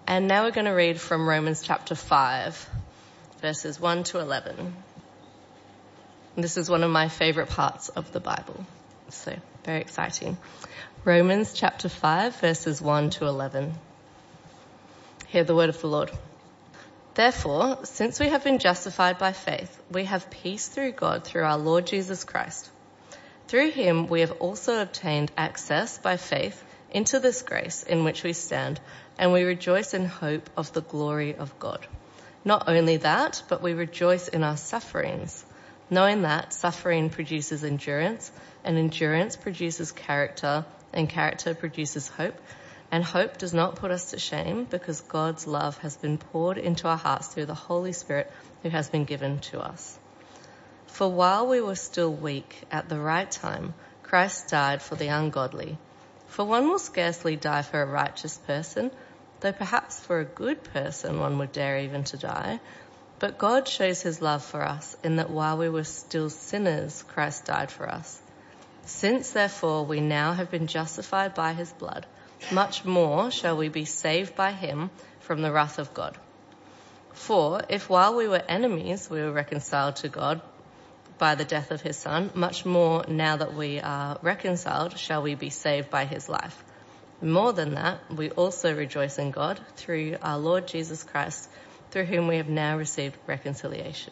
And now we're going to read from Romans chapter 5, verses 1 to 11. And this is one of my favourite parts of the Bible, so very exciting. Romans chapter 5, verses 1 to 11. Hear the word of the Lord. Therefore, since we have been justified by faith, we have peace through God through our Lord Jesus Christ. Through him we have also obtained access by faith into this grace in which we stand, and we rejoice in hope of the glory of God. Not only that, but we rejoice in our sufferings, knowing that suffering produces endurance, and endurance produces character, and character produces hope. And hope does not put us to shame, because God's love has been poured into our hearts through the Holy Spirit who has been given to us. For while we were still weak, at the right time, Christ died for the ungodly. For one will scarcely die for a righteous person, though perhaps for a good person one would dare even to die. But God shows his love for us in that while we were still sinners, Christ died for us. Since therefore we now have been justified by his blood, much more shall we be saved by him from the wrath of God. For if while we were enemies we were reconciled to God by the death of his Son, much more now that we are reconciled shall we be saved by his life. More than that, we also rejoice in God through our Lord Jesus Christ, through whom we have now received reconciliation.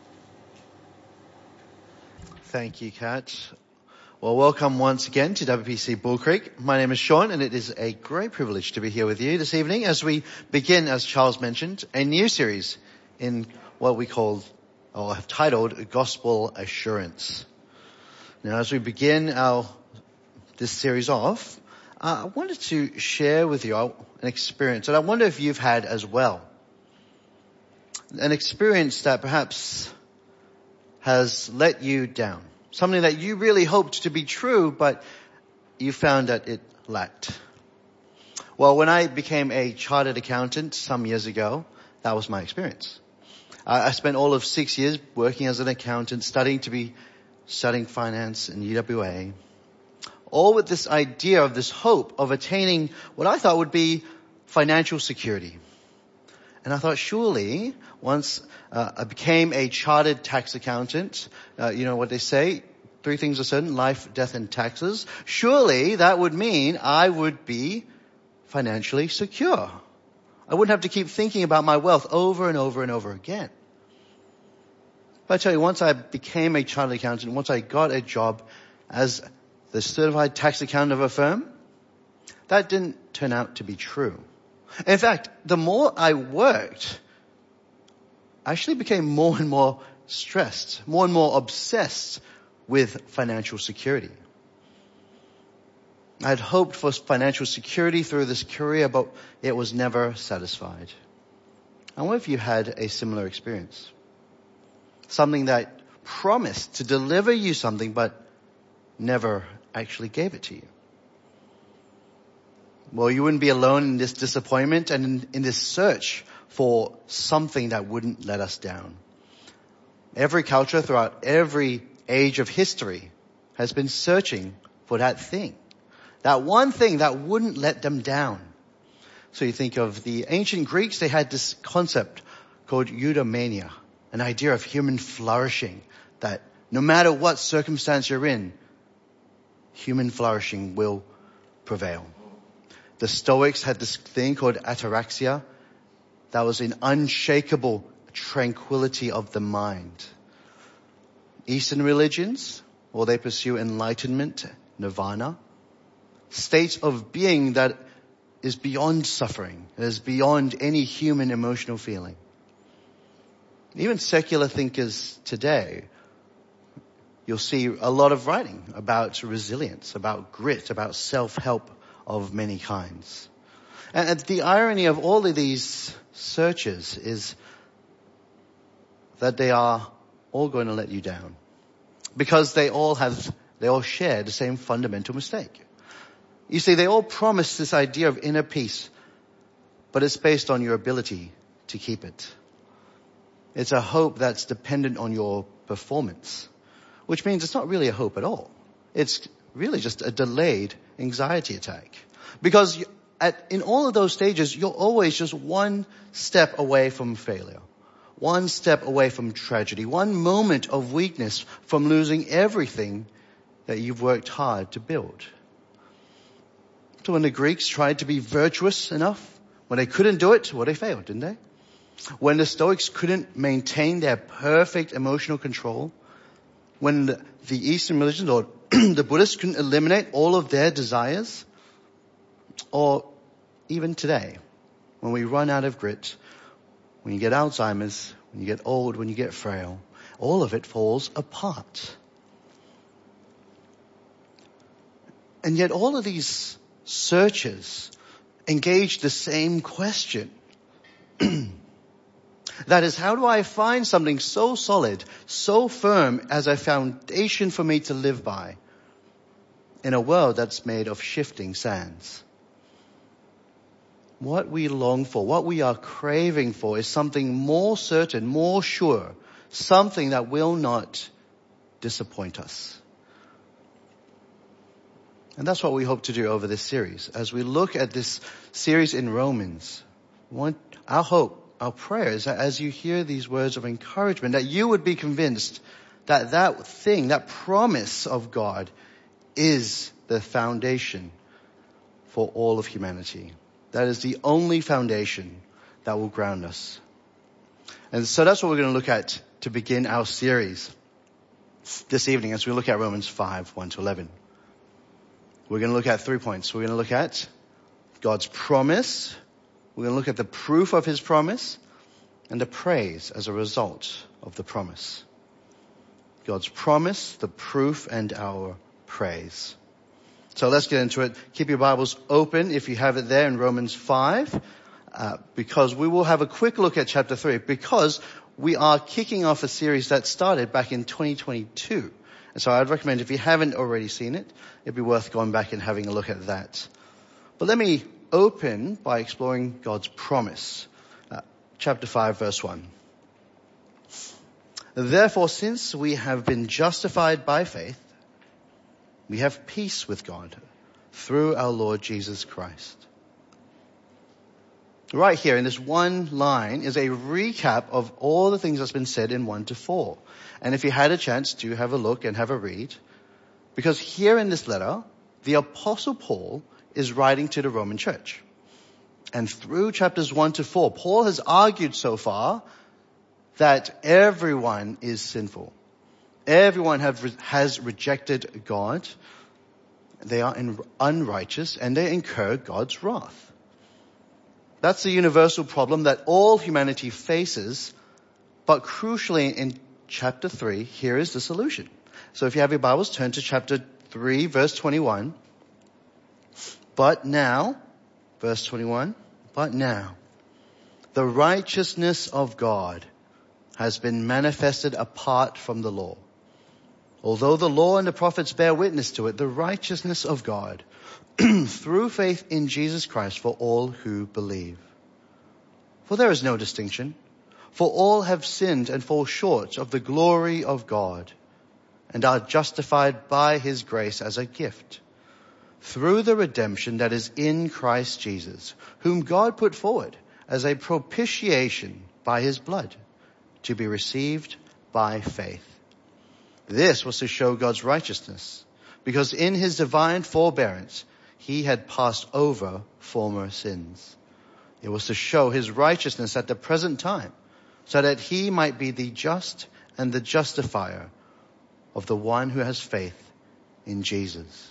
Thank you, Kat. Well, welcome once again to WPC Bull Creek. My name is Sean, and it is a great privilege to be here with you this evening as we begin, as Charles mentioned, a new series in what we call, or have titled, Gospel Assurance. Now, as we begin this series off, I wanted to share with you an experience that I wonder if you've had as well. An experience that perhaps has let you down. Something that you really hoped to be true, but you found that it lacked. Well, when I became a chartered accountant some years ago, that was my experience. I spent all of 6 years working as an accountant, studying finance in UWA, all with this idea of this hope of attaining what I thought would be financial security. And I thought, surely, once I became a chartered tax accountant, you know what they say, 3 things are certain, life, death, and taxes. Surely that would mean I would be financially secure. I wouldn't have to keep thinking about my wealth over and over and over again. But I tell you, once I became a chartered accountant, once I got a job as the certified tax accountant of a firm, that didn't turn out to be true. In fact, the more I worked, I actually became more and more stressed, more and more obsessed with financial security. I had hoped for financial security through this career, but it was never satisfied. I wonder if you had a similar experience. Something that promised to deliver you something, but never actually gave it to you. Well, you wouldn't be alone in this disappointment and in this search for something that wouldn't let us down. Every culture throughout every age of history has been searching for that thing. That one thing that wouldn't let them down. So you think of the ancient Greeks, they had this concept called eudaimonia, an idea of human flourishing, that no matter what circumstance you're in, human flourishing will prevail. The Stoics had this thing called ataraxia, that was an unshakable tranquility of the mind. Eastern religions, well, they pursue enlightenment, nirvana, states of being that is beyond suffering, that is beyond any human emotional feeling. Even secular thinkers today, you'll see a lot of writing about resilience, about grit, about self-help of many kinds. And the irony of all of these searches is that they are all going to let you down, because they all share the same fundamental mistake. You see, they all promise this idea of inner peace, but it's based on your ability to keep it. It's a hope that's dependent on your performance, which means it's not really a hope at all. It's really just a delayed anxiety attack. Because in all of those stages, you're always just one step away from failure, one step away from tragedy, one moment of weakness from losing everything that you've worked hard to build. So when the Greeks tried to be virtuous enough, when they couldn't do it, well, they failed, didn't they? When the Stoics couldn't maintain their perfect emotional control, when the Eastern religions or the Buddhists couldn't eliminate all of their desires, or even today, when we run out of grit, when you get Alzheimer's, when you get old, when you get frail, all of it falls apart. And yet all of these searchers engage the same question. That is, how do I find something so solid, so firm as a foundation for me to live by in a world that's made of shifting sands? What we long for, what we are craving for is something more certain, more sure, something that will not disappoint us. And that's what we hope to do over this series. As we look at this series in Romans, our hope, our prayer is that as you hear these words of encouragement, that you would be convinced that that thing, that promise of God is the foundation for all of humanity. That is the only foundation that will ground us. And so that's what we're going to look at to begin our series this evening as we look at Romans 5, 1 to 11. We're going to look at 3 points. We're going to look at God's promise. We're going to look at the proof of his promise and the praise as a result of the promise. God's promise, the proof, and our praise. So let's get into it. Keep your Bibles open if you have it there in Romans 5, because we will have a quick look at chapter 3, because we are kicking off a series that started back in 2022. And so I'd recommend, if you haven't already seen it, it'd be worth going back and having a look at that. But let me open by exploring God's promise. Chapter 5, verse 1. Therefore, since we have been justified by faith, we have peace with God through our Lord Jesus Christ. Right here in this one line is a recap of all the things that's been said in 1 to 4. And if you had a chance, do have a look and have a read. Because here in this letter, the Apostle Paul is writing to the Roman church. And through chapters 1 to 4, Paul has argued so far that everyone is sinful. Everyone has rejected God. They are unrighteous and they incur God's wrath. That's the universal problem that all humanity faces. But crucially, in chapter 3, here is the solution. So if you have your Bibles, turn to chapter 3, verse 21. But now, verse 21, but now, the righteousness of God has been manifested apart from the law. Although the law and the prophets bear witness to it, the righteousness of God through faith in Jesus Christ for all who believe. For there is no distinction, for all have sinned and fall short of the glory of God, and are justified by his grace as a gift, through the redemption that is in Christ Jesus, whom God put forward as a propitiation by his blood, to be received by faith. This was to show God's righteousness, because in his divine forbearance he had passed over former sins. It was to show his righteousness at the present time, so that he might be the just and the justifier of the one who has faith in Jesus.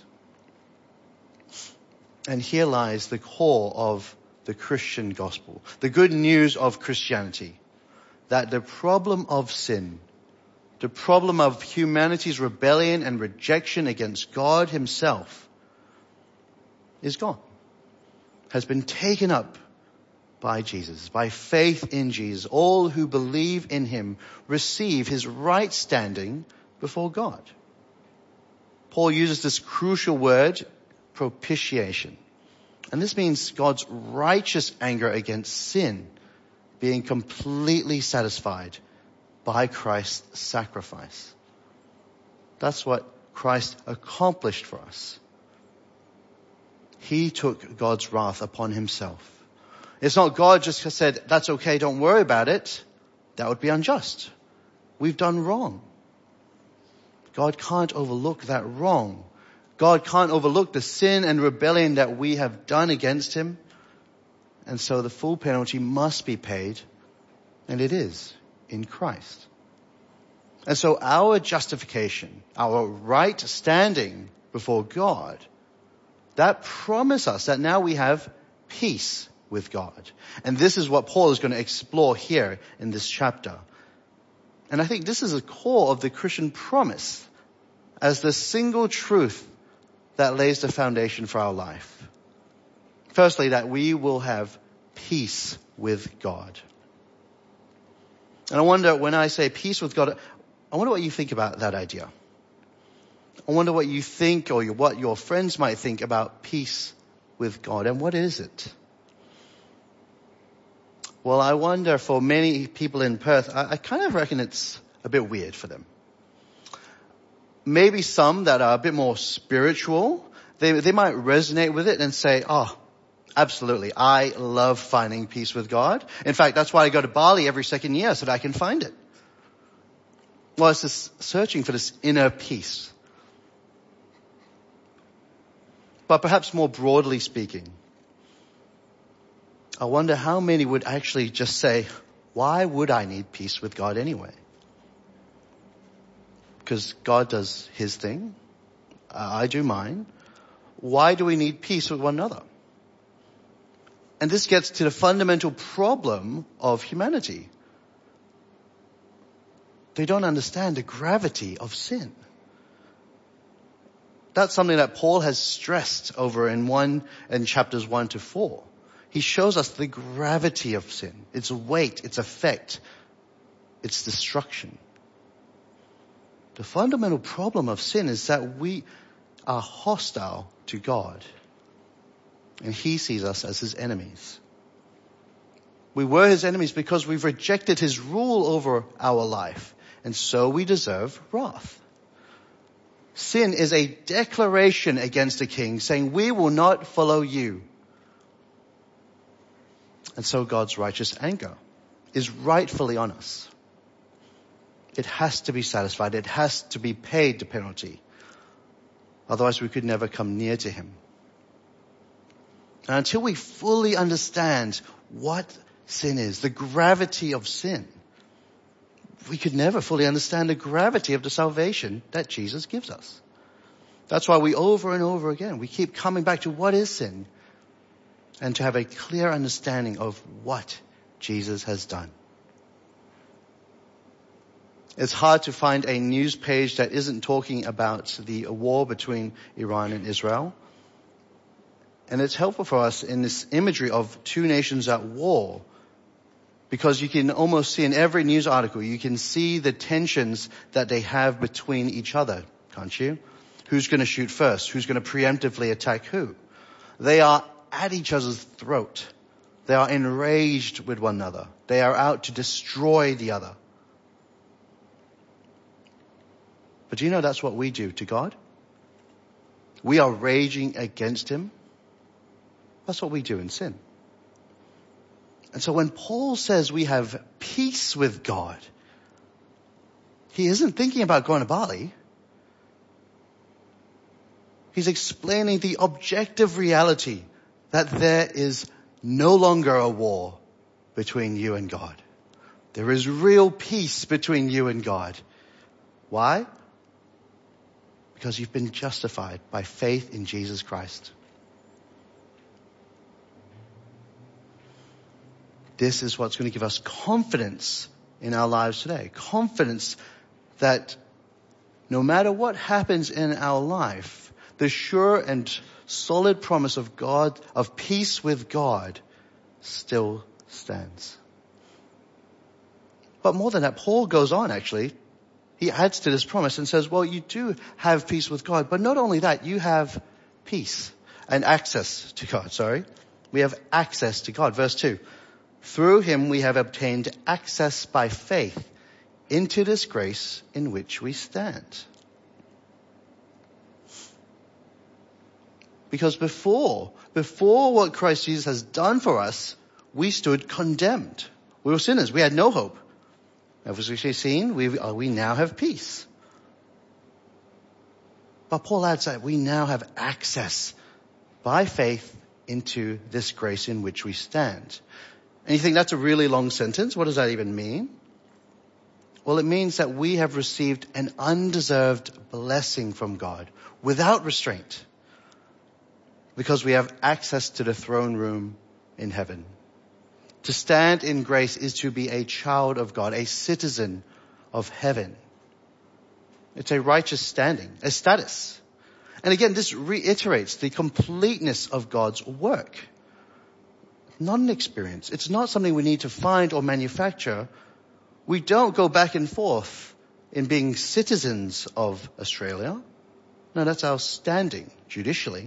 And here lies the core of the Christian gospel, the good news of Christianity, that the problem of sin, the problem of humanity's rebellion and rejection against God himself is gone, has been taken up by Jesus, by faith in Jesus. All who believe in him receive his right standing before God. Paul uses this crucial word, propitiation. And this means God's righteous anger against sin being completely satisfied by Christ's sacrifice. That's what Christ accomplished for us. He took God's wrath upon himself. It's not God just said, that's okay, don't worry about it. That would be unjust. We've done wrong. God can't overlook that wrong. God can't overlook the sin and rebellion that we have done against him. And so the full penalty must be paid, and it is in Christ. And so our justification, our right standing before God, that promises us that now we have peace with God. And this is what Paul is going to explore here in this chapter. And I think this is the core of the Christian promise as the single truth that lays the foundation for our life. Firstly, that we will have peace with God. And I wonder, when I say peace with God, I wonder what you think about that idea. I wonder what you think, or what your friends might think about peace with God. And what is it? Well, I wonder, for many people in Perth, I kind of reckon it's a bit weird for them. Maybe some that are a bit more spiritual, they might resonate with it and say, oh, absolutely, I love finding peace with God. In fact, that's why I go to Bali every second year, so that I can find it. Well, it's this searching for this inner peace. But perhaps more broadly speaking, I wonder how many would actually just say, why would I need peace with God anyway? Because God does his thing. I do mine. Why do we need peace with one another? And this gets to the fundamental problem of humanity. They don't understand the gravity of sin. That's something that Paul has stressed over in chapters 1 to 4. He shows us the gravity of sin, its weight, its effect, its destruction. The fundamental problem of sin is that we are hostile to God, and he sees us as his enemies. We were his enemies because we've rejected his rule over our life, and so we deserve wrath. Sin is a declaration against the king, saying, we will not follow you. And so God's righteous anger is rightfully on us. It has to be satisfied. It has to be paid, the penalty. Otherwise we could never come near to him. And until we fully understand what sin is, the gravity of sin, we could never fully understand the gravity of the salvation that Jesus gives us. That's why we over and over again, we keep coming back to what is sin, and to have a clear understanding of what Jesus has done. It's hard to find a news page that isn't talking about the war between Iran and Israel. And it's helpful for us in this imagery of two nations at war, because you can almost see in every news article, you can see the tensions that they have between each other, can't you? Who's going to shoot first? Who's going to preemptively attack who? They are at each other's throat. They are enraged with one another. They are out to destroy the other. But do you know that's what we do to God? We are raging against him. That's what we do in sin. And so when Paul says we have peace with God, he isn't thinking about going to Bali. He's explaining the objective reality that there is no longer a war between you and God. There is real peace between you and God. Why? Because you've been justified by faith in Jesus Christ. This is what's going to give us confidence in our lives today. Confidence that no matter what happens in our life, the sure and solid promise of God, of peace with God, still stands. But more than that, Paul goes on actually. He adds to this promise and says, well, you do have peace with God, but not only that, you have peace and access to God, We have access to God. Verse 2, through him we have obtained access by faith into this grace in which we stand. Because before what Christ Jesus has done for us, we stood condemned. We were sinners. We had no hope. As we've seen, we now have peace. But Paul adds that we now have access by faith into this grace in which we stand. And you think that's a really long sentence? What does that even mean? Well, it means that we have received an undeserved blessing from God without restraint because we have access to the throne room in heaven. To stand in grace is to be a child of God, a citizen of heaven. It's a righteous standing, a status. And again, this reiterates the completeness of God's work. Not an experience. It's not something we need to find or manufacture. We don't go back and forth in being citizens of Australia. No, that's our standing judicially.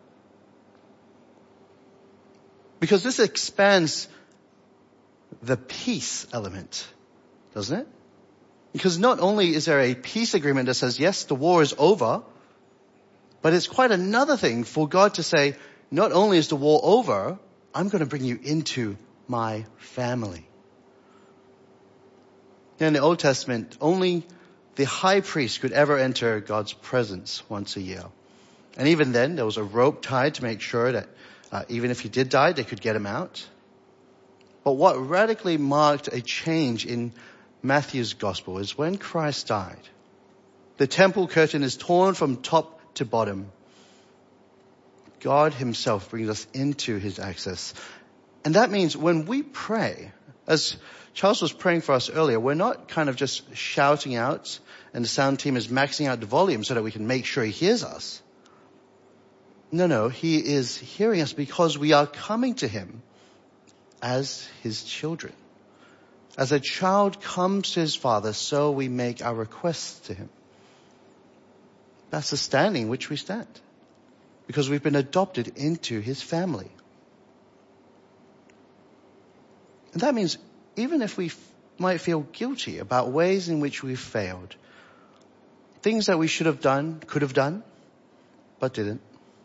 Because this expands the peace element, doesn't it? Because not only is there a peace agreement that says, yes, the war is over, but it's quite another thing for God to say, not only is the war over, I'm going to bring you into my family. In the Old Testament, only the high priest could ever enter God's presence once a year. And even then, there was a rope tied to make sure that even if he did die, they could get him out. But what radically marked a change in Matthew's gospel is when Christ died, the temple curtain is torn from top to bottom. God himself brings us into his access. And that means when we pray, as Charles was praying for us earlier, we're not kind of just shouting out and the sound team is maxing out the volume so that we can make sure he hears us. No, he is hearing us because we are coming to him as his children. As a child comes to his father, so we make our requests to him. That's the standing in which we stand, because we've been adopted into his family. And that means even if we might feel guilty about ways in which we've failed, things that we should have done, could have done, but didn't,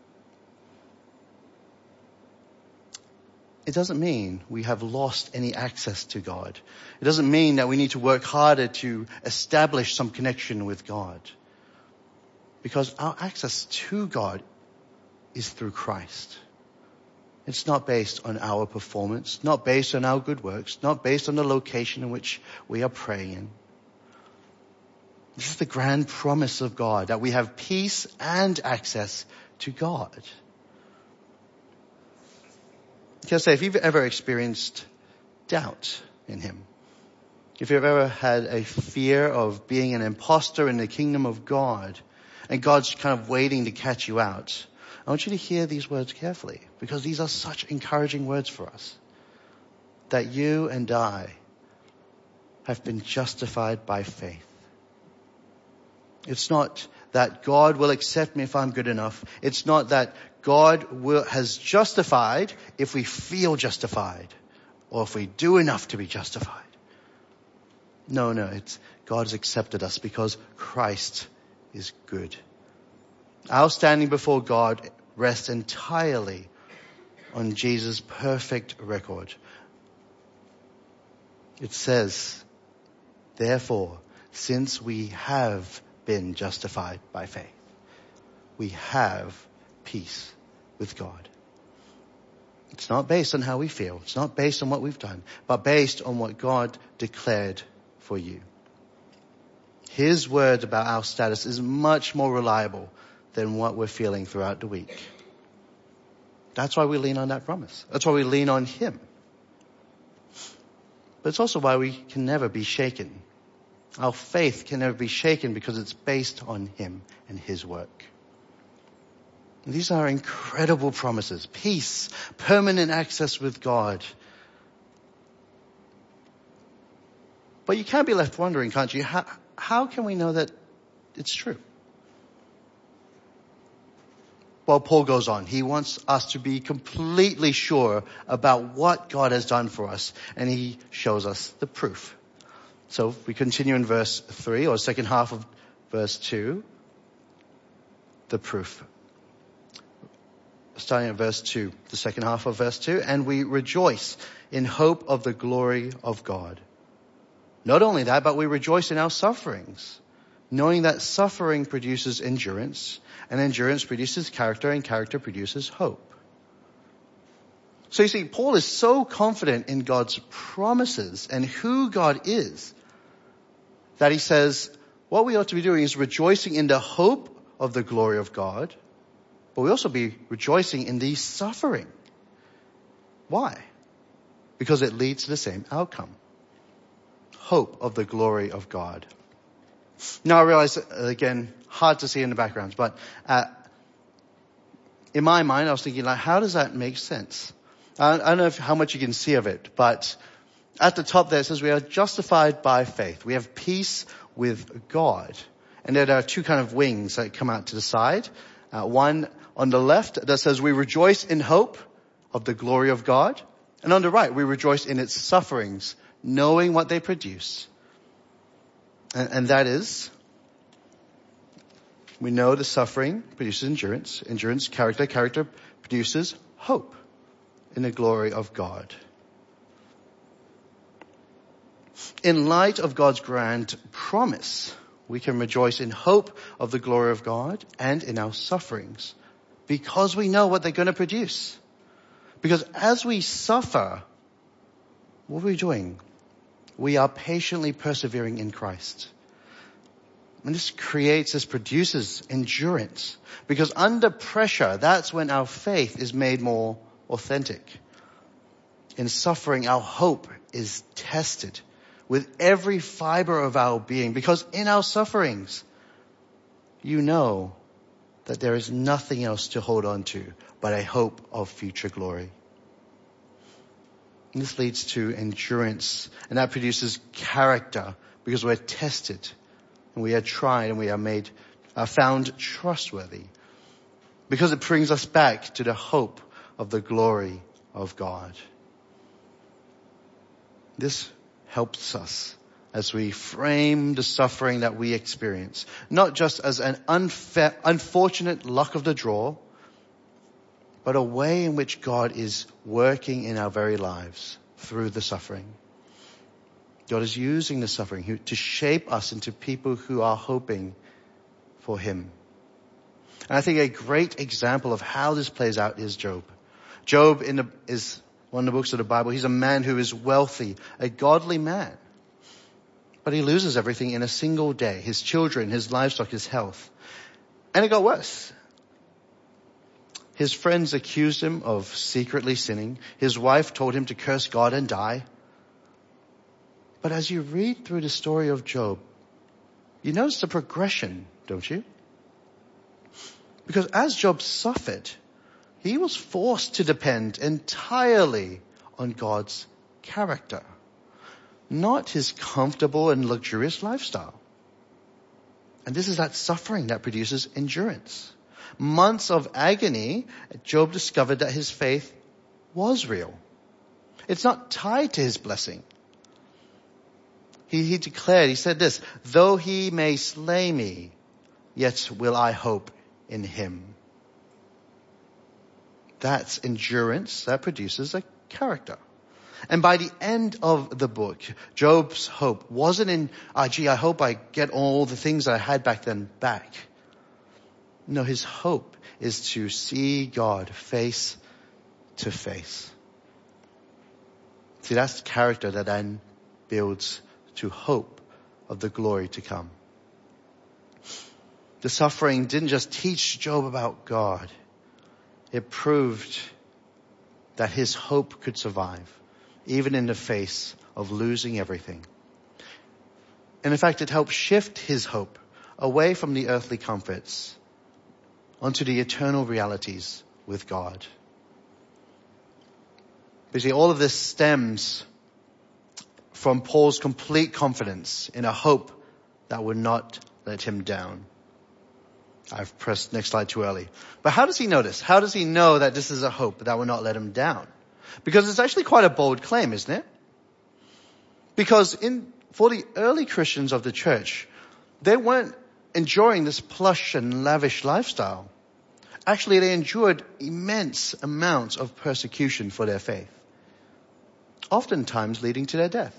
it doesn't mean we have lost any access to God. It doesn't mean that we need to work harder to establish some connection with God. Because our access to God is through Christ. It's not based on our performance, not based on our good works, not based on the location in which we are praying in. This is the grand promise of God, that we have peace and access to God. Can I say, if you've ever experienced doubt in him, if you've ever had a fear of being an imposter in the kingdom of God, and God's kind of waiting to catch you out, I want you to hear these words carefully, because these are such encouraging words for us. That you and I have been justified by faith. It's not that God will accept me if I'm good enough. It's not that God has justified if we feel justified or if we do enough to be justified. No, it's God has accepted us because Christ is good. Our standing before God rests entirely on Jesus' perfect record. It says, therefore, since we have been justified by faith, we have peace with God. It's not based on how we feel. It's not based on what we've done, but based on what God declared for you. His word about our status is much more reliable than what we're feeling throughout the week. That's why we lean on that promise. That's why we lean on him. But it's also why we can never be shaken. Our faith can never be shaken because it's based on him and his work. And these are incredible promises. Peace, permanent access with God. But you can't be left wondering, can't you? How can we know that it's true? Well, Paul goes on. He wants us to be completely sure about what God has done for us. And he shows us the proof. So we continue in verse 3, or second half of verse 2. The proof. starting at verse 2, the second half of verse 2, and we rejoice in hope of the glory of God. Not only that, but we rejoice in our sufferings, knowing that suffering produces endurance, and endurance produces character, and character produces hope. So you see, Paul is so confident in God's promises and who God is that he says what we ought to be doing is rejoicing in the hope of the glory of God, but we also be rejoicing in the suffering. Why? Because it leads to the same outcome. Hope of the glory of God. Now I realize, again, hard to see in the background, but in my mind I was thinking, like, how does that make sense? I don't know how much you can see of it, but at the top there it says we are justified by faith. We have peace with God. And there are two kind of wings that come out to the side. One on the left that says we rejoice in hope of the glory of God. And on the right, we rejoice in its sufferings, knowing what they produce. And that is, we know the suffering produces endurance. Endurance, character. Character produces hope in the glory of God. In light of God's grand promise, we can rejoice in hope of the glory of God and in our sufferings because we know what they're going to produce. Because as we suffer, what are we doing? We are patiently persevering in Christ. And this produces endurance. Because under pressure, that's when our faith is made more authentic. In suffering, our hope is tested with every fiber of our being. Because in our sufferings, you know that there is nothing else to hold on to but a hope of future glory. And this leads to endurance, and that produces character because we're tested and we are tried and we are found trustworthy because it brings us back to the hope of the glory of God. This helps us as we frame the suffering that we experience, not just as an unfortunate luck of the draw, but a way in which God is working in our very lives through the suffering. God is using the suffering to shape us into people who are hoping for Him. And I think a great example of how this plays out is Job. Job is one of the books of the Bible. He's a man who is wealthy, a godly man. But he loses everything in a single day. His children, his livestock, his health. And it got worse. His friends accused him of secretly sinning. His wife told him to curse God and die. But as you read through the story of Job, you notice the progression, don't you? Because as Job suffered, he was forced to depend entirely on God's character, not his comfortable and luxurious lifestyle. And this is that suffering that produces endurance. Months of agony, Job discovered that his faith was real. It's not tied to his blessing. He declared, he said this, though he may slay me, yet will I hope in him. That's endurance that produces a character. And by the end of the book, Job's hope wasn't in, I hope I get all the things I had back then back. No, his hope is to see God face to face. See, that's the character that then builds to hope of the glory to come. The suffering didn't just teach Job about God. It proved that his hope could survive, even in the face of losing everything. And in fact, it helped shift his hope away from the earthly comforts onto the eternal realities with God. But see, all of this stems from Paul's complete confidence in a hope that would not let him down. I've pressed next slide too early. But how does he know this? How does he know that this is a hope that will not let him down? Because it's actually quite a bold claim, isn't it? Because for the early Christians of the church, they weren't enjoying this plush and lavish lifestyle. Actually, they endured immense amounts of persecution for their faith, oftentimes leading to their death.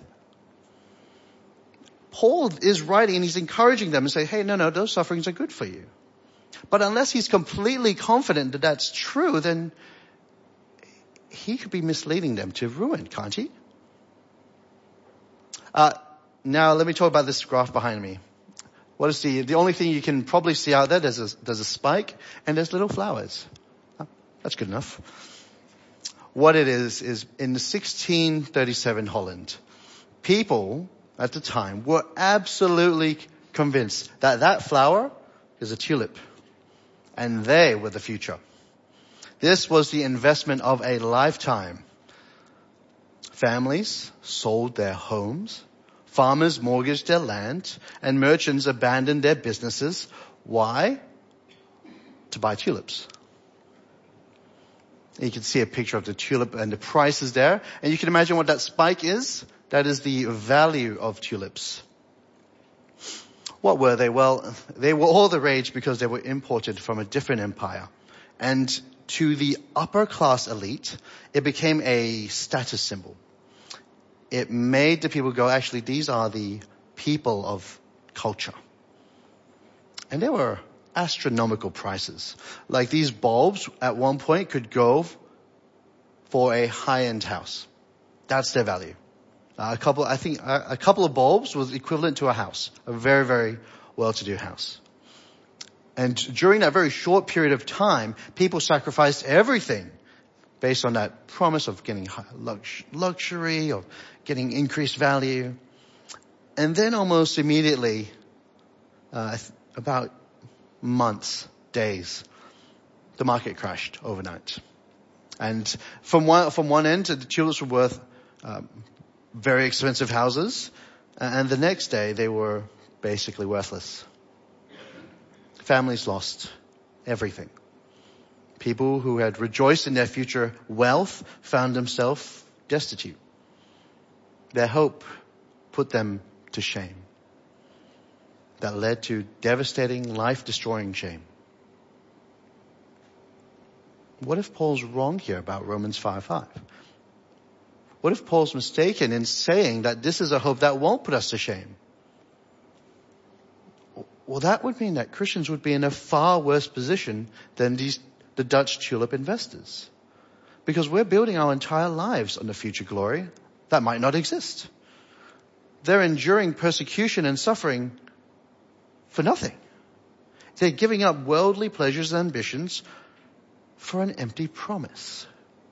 Paul is writing and he's encouraging them and saying, hey, no, those sufferings are good for you. But unless he's completely confident that that's true, then he could be misleading them to ruin, can't he? Now let me talk about this graph behind me. What is the only thing you can probably see out there? There's a spike and there's little flowers. That's good enough. What it is in 1637 Holland, people at the time were absolutely convinced that that flower is a tulip and they were the future. This was the investment of a lifetime. Families sold their homes, farmers mortgaged their land, and merchants abandoned their businesses. Why? To buy tulips. You can see a picture of the tulip and the prices there. And you can imagine what that spike is. That is the value of tulips. What were they? Well, they were all the rage because they were imported from a different empire. And to the upper class elite, it became a status symbol. It made the people go, actually, these are the people of culture. And there were astronomical prices. Like these bulbs at one point could go for a high-end house. That's their value. A couple of bulbs was equivalent to a house, a very, very well-to-do house. And during that very short period of time, people sacrificed everything based on that promise of getting luxury, of getting increased value. And then almost immediately, about months, days, the market crashed overnight. And from one end, the tulips were worth very expensive houses, and the next day they were basically worthless. Families lost everything. People who had rejoiced in their future wealth found themselves destitute. Their hope put them to shame. That led to devastating, life-destroying shame. What if Paul's wrong here about Romans 5:5? What if Paul's mistaken in saying that this is a hope that won't put us to shame? Well, that would mean that Christians would be in a far worse position than the Dutch tulip investors. Because we're building our entire lives on the future glory that might not exist. They're enduring persecution and suffering for nothing. They're giving up worldly pleasures and ambitions for an empty promise.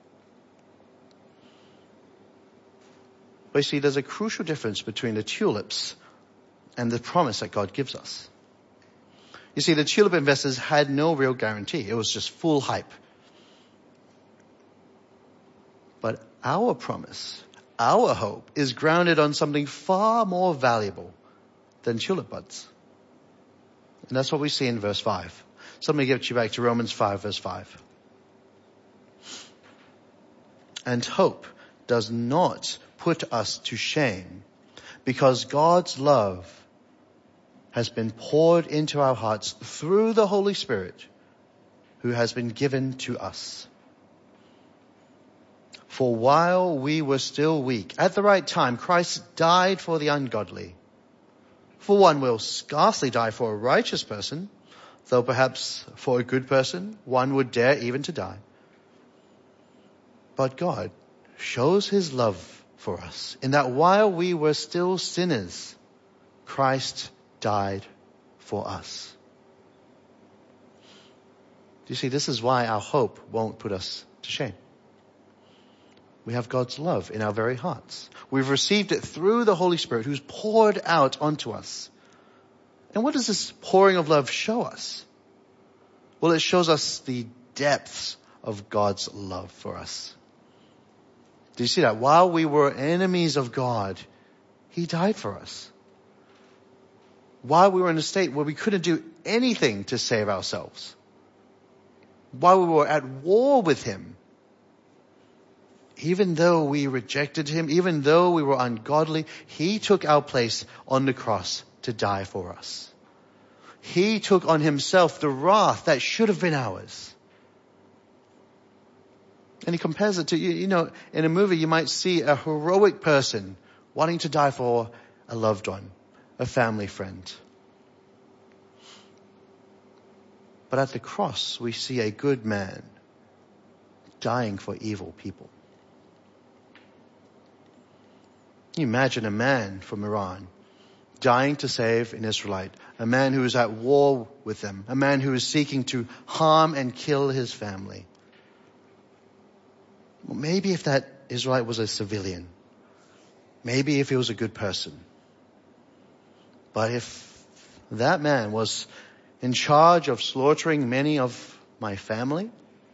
But you see, there's a crucial difference between the tulips and the promise that God gives us. You see, the tulip investors had no real guarantee. It was just full hype. But our promise, our hope, is grounded on something far more valuable than tulip buds. And that's what we see in verse 5. So let me get you back to Romans 5, verse 5. And hope does not put us to shame, because God's love has been poured into our hearts through the Holy Spirit who has been given to us. For while we were still weak, at the right time, Christ died for the ungodly. For one will scarcely die for a righteous person, though perhaps for a good person one would dare even to die. But God shows his love for us in that while we were still sinners, Christ died for us. Do you see, this is why our hope won't put us to shame. We have God's love in our very hearts. We've received it through the Holy Spirit who's poured out onto us. And what does this pouring of love show us? Well, it shows us the depths of God's love for us. Do you see that? While we were enemies of God, he died for us. While we were in a state where we couldn't do anything to save ourselves. While we were at war with him. Even though we rejected him, even though we were ungodly, he took our place on the cross to die for us. He took on himself the wrath that should have been ours. And he compares it to, in a movie you might see a heroic person wanting to die for a loved one, a family friend. But at the cross, we see a good man dying for evil people. Can you imagine a man from Iran dying to save an Israelite, a man who is at war with them, a man who is seeking to harm and kill his family? Well, maybe if that Israelite was a civilian, maybe if he was a good person. But if that man was in charge of slaughtering many of my family,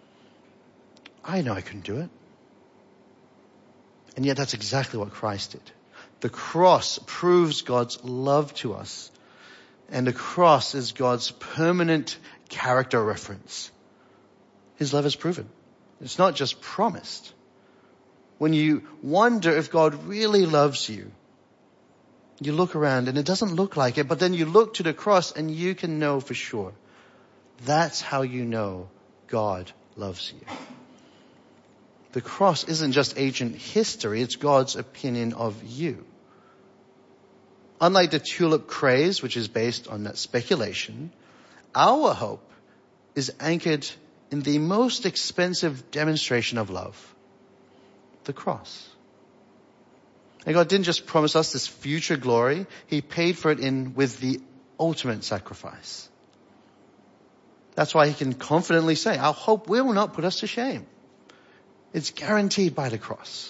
I know I couldn't do it. And yet that's exactly what Christ did. The cross proves God's love to us. And the cross is God's permanent character reference. His love is proven. It's not just promised. When you wonder if God really loves you, you look around and it doesn't look like it, but then you look to the cross and you can know for sure. That's how you know God loves you. The cross isn't just ancient history, it's God's opinion of you. Unlike the tulip craze, which is based on that speculation, our hope is anchored in the most expensive demonstration of love, the cross. And God didn't just promise us this future glory, He paid for it with the ultimate sacrifice. That's why He can confidently say, our hope will not put us to shame. It's guaranteed by the cross.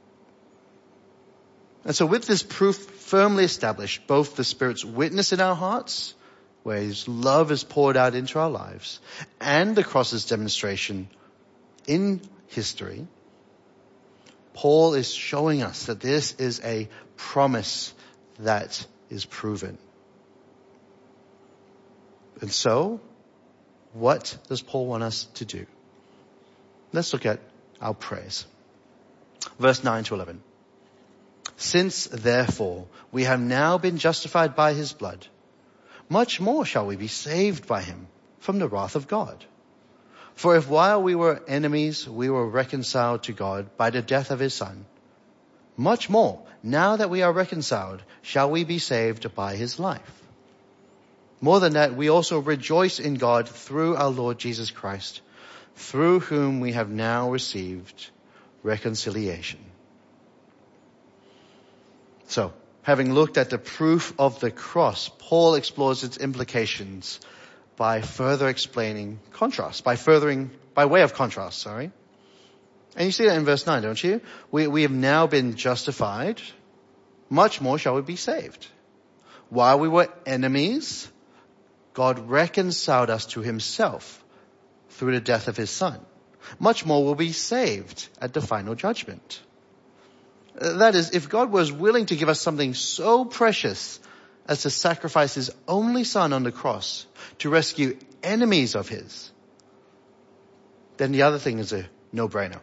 And so with this proof firmly established, both the Spirit's witness in our hearts, where His love is poured out into our lives, and the cross's demonstration in history, Paul is showing us that this is a promise that is proven. And so, what does Paul want us to do? Let's look at our prayers. Verse 9 to 11. Since therefore we have now been justified by His blood, much more shall we be saved by Him from the wrath of God. For if while we were enemies we were reconciled to God by the death of His Son, much more, now that we are reconciled, shall we be saved by His life. More than that, we also rejoice in God through our Lord Jesus Christ, through whom we have now received reconciliation. So, having looked at the proof of the cross, Paul explores its implications by further explaining contrast, by way of contrast. And you see that in verse 9, don't you? We have now been justified. Much more shall we be saved. While we were enemies, God reconciled us to Himself through the death of His Son. Much more will be saved at the final judgment. That is, if God was willing to give us something so precious as to sacrifice His only Son on the cross to rescue enemies of His, then the other thing is a no-brainer.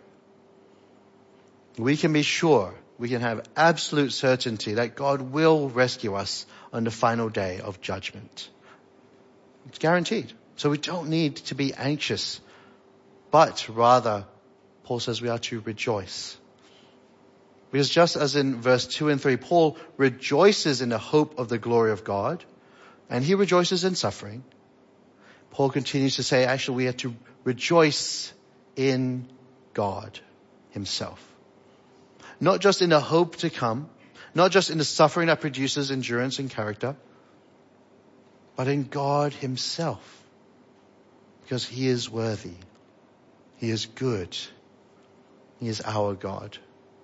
We can be sure, we can have absolute certainty that God will rescue us on the final day of judgment. It's guaranteed. So we don't need to be anxious, but rather, Paul says we are to rejoice. Because just as in verse 2 and 3, Paul rejoices in the hope of the glory of God, and he rejoices in suffering. Paul continues to say, actually, we have to rejoice in God Himself. Not just in the hope to come, not just in the suffering that produces endurance and character, but in God Himself. Because He is worthy. He is good. He is our God.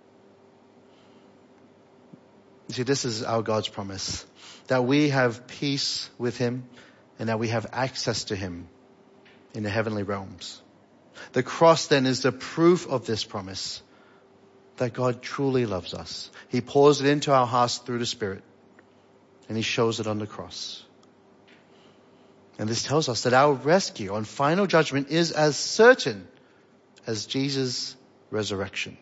You see, this is our God's promise, that we have peace with Him and that we have access to Him in the heavenly realms. The cross then is the proof of this promise, that God truly loves us. He pours it into our hearts through the Spirit, and He shows it on the cross. And this tells us that our rescue on final judgment is as certain as Jesus' resurrection.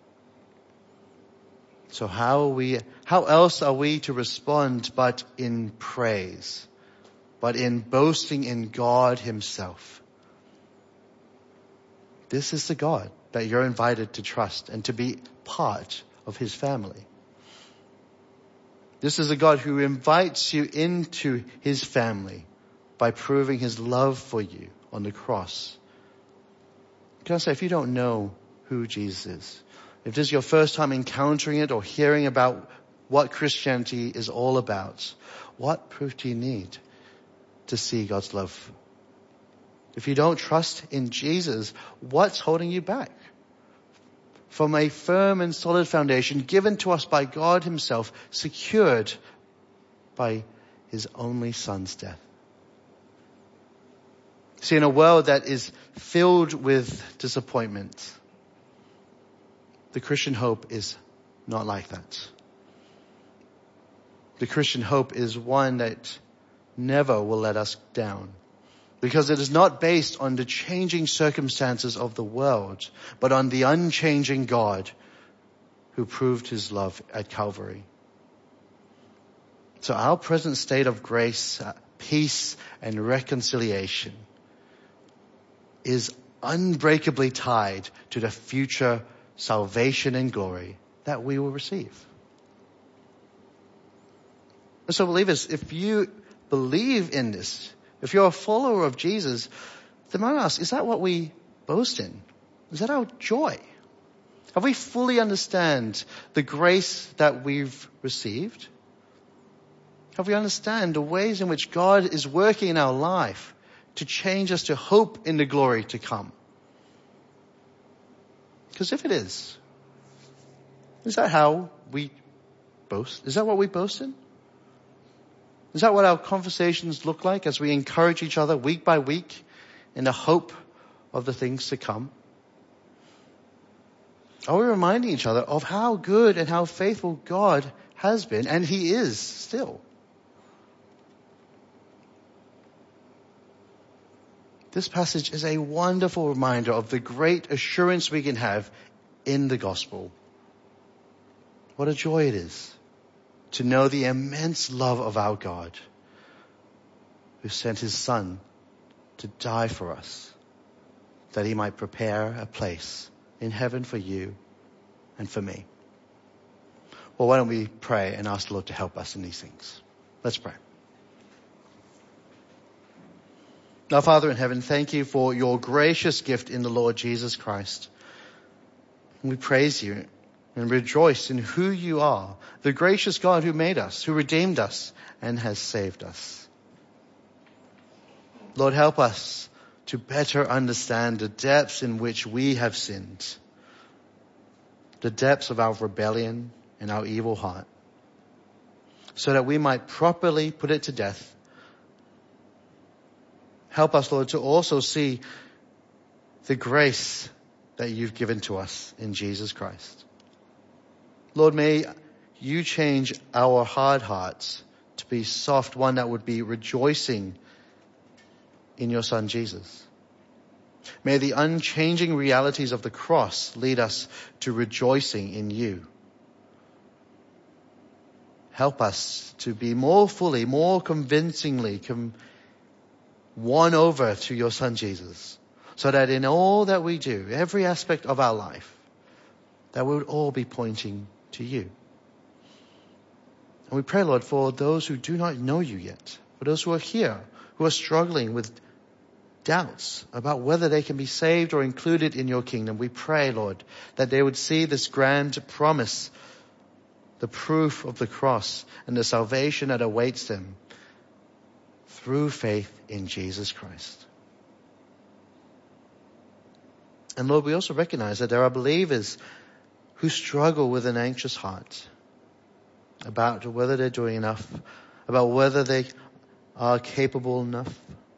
So how else are we to respond but in praise, but in boasting in God Himself? This is the God that you're invited to trust and to be part of his family. This is a God who invites you into his family by proving his love for you on the cross. Can I say, if you don't know who Jesus is, if this is your first time encountering it or hearing about what Christianity is all about, what proof do you need to see God's love? If you don't trust in Jesus, what's holding you back from a firm and solid foundation given to us by God himself, secured by his only Son's death? See, in a world that is filled with disappointment, the Christian hope is not like that. The Christian hope is one that never will let us down, because it is not based on the changing circumstances of the world, but on the unchanging God who proved his love at Calvary. So our present state of grace, peace, and reconciliation is unbreakably tied to the future salvation and glory that we will receive. And so believers, if you believe in this, if you're a follower of Jesus, then I ask, is that what we boast in? Is that our joy? Have we fully understand the grace that we've received? Have we understand the ways in which God is working in our life to change us to hope in the glory to come? Because if it is that how we boast? Is that what we boast in? Is that what our conversations look like as we encourage each other week by week in the hope of the things to come? Are we reminding each other of how good and how faithful God has been, and he is still? This passage is a wonderful reminder of the great assurance we can have in the gospel. What a joy it is to know the immense love of our God, who sent his Son to die for us, that he might prepare a place in heaven for you and for me. Well, why don't we pray and ask the Lord to help us in these things? Let's pray. Our Father in heaven, thank you for your gracious gift in the Lord Jesus Christ. We praise you and rejoice in who you are, the gracious God who made us, who redeemed us, and has saved us. Lord, help us to better understand the depths in which we have sinned, the depths of our rebellion and our evil heart, so that we might properly put it to death. Help us, Lord, to also see the grace that you've given to us in Jesus Christ. Lord, may you change our hard hearts to be soft, one that would be rejoicing in your Son Jesus. May the unchanging realities of the cross lead us to rejoicing in you. Help us to be more fully, more convincingly won over to your Son Jesus, so that in all that we do, every aspect of our life, that we would all be pointing to you. And we pray, Lord, for those who do not know you yet, for those who are here, who are struggling with doubts about whether they can be saved or included in your kingdom. We pray, Lord, that they would see this grand promise, the proof of the cross and the salvation that awaits them through faith in Jesus Christ. And Lord, we also recognize that there are believers who struggle with an anxious heart about whether they're doing enough, about whether they are capable enough.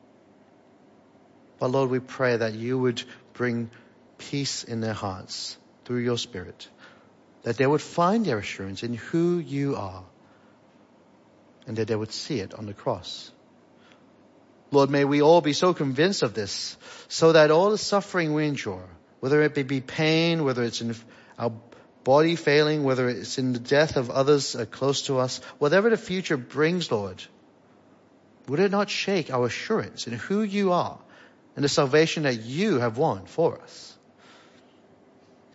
But Lord, we pray that you would bring peace in their hearts through your Spirit, that they would find their assurance in who you are, and that they would see it on the cross. Lord, may we all be so convinced of this, so that all the suffering we endure, whether it be pain, whether it's in our body failing, whether it's in the death of others close to us, whatever the future brings, Lord, would it not shake our assurance in who you are and the salvation that you have won for us?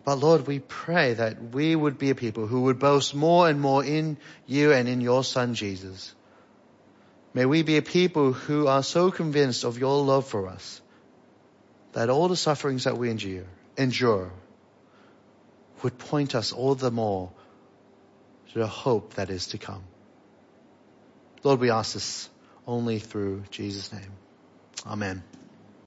But Lord, we pray that we would be a people who would boast more and more in you and in your Son, Jesus. May we be a people who are so convinced of your love for us that all the sufferings that we endure would point us all the more to the hope that is to come. Lord, we ask this only through Jesus' name. Amen.